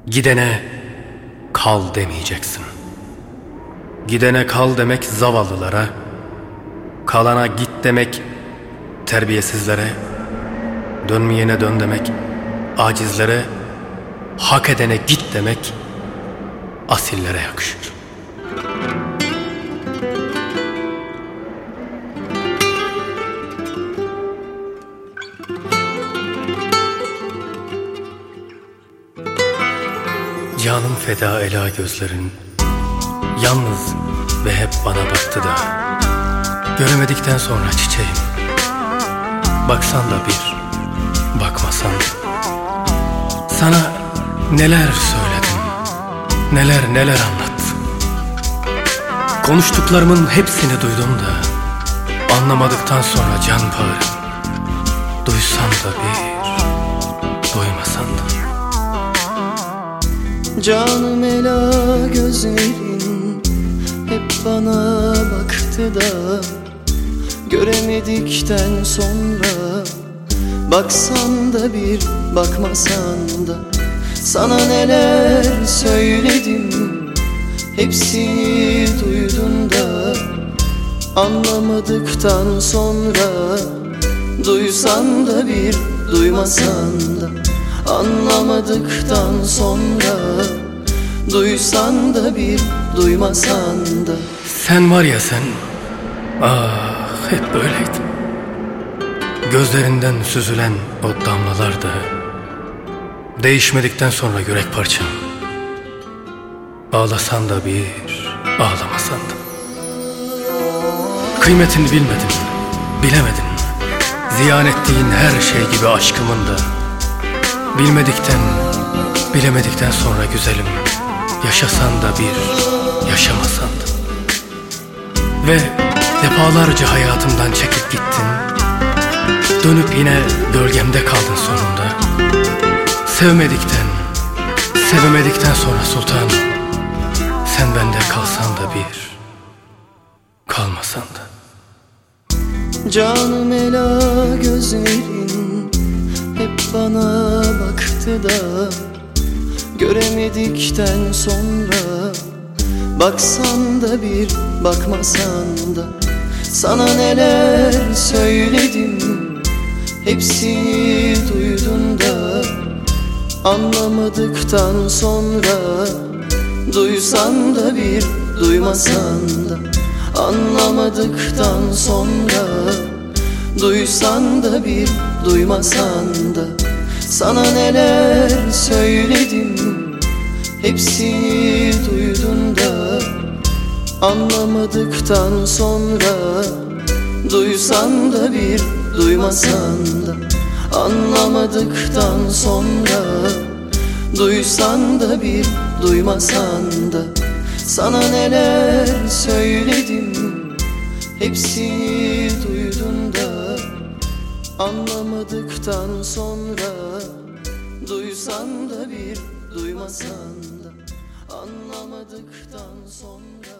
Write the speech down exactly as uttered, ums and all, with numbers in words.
Gidene kal demeyeceksin. Gidene kal demek zavallılara, kalana git demek terbiyesizlere, dönmeyene dön demek acizlere, hak edene git demek asillere yakışır. Canım feda ela gözlerin, yalnız ve hep bana baktı da, göremedikten sonra çiçeğim, baksan da bir, bakmasan da. Sana neler söyledim, neler neler anlattım. Konuştuklarımın hepsini duydum da, anlamadıktan sonra can bağırım. Duysan da bir, duymasan da. Canım ela gözlerin hep bana baktı da, göremedikten sonra baksan da bir, bakmasan da. Sana neler söyledim, hepsini duydun da, anlamadıktan sonra duysan da bir, duymasan da. Anlamadıktan sonra duysan da bir, duymasan da. Sen var ya sen, ah hep böyleydin. Gözlerinden süzülen o damlalar da değişmedikten sonra yürek parçam. Ağlasan da bir, ağlamasan da. Kıymetini bilmedin, bilemedin. Ziyan ettiğin her şey gibi aşkımın da. Bilmedikten, bilemedikten sonra güzelim, yaşasan da bir, yaşamasan da. Ve defalarca hayatımdan çekip gittin, dönüp yine gölgemde kaldın sonunda. Sevmedikten, sevemedikten sonra sultanım, sen bende kalsan da bir, kalmasan da. Canım ela gözlerin hep bana baktı da, göremedikten sonra baksan da bir, bakmasan da. Sana neler söyledim, hepsini duydun da, anlamadıktan sonra duysan da bir, duymasan da. Anlamadıktan sonra duysan da bir, duymasan da. Sana neler söyledim, hepsini duydun da, anlamadıktan sonra duysan da bir, duymasan da. Anlamadıktan sonra duysan da bir, duymasan da. Sana neler söyledim, hepsini duydun da, anlamadıktan sonra duysan da bir, duymasan da. Anlamadıktan sonra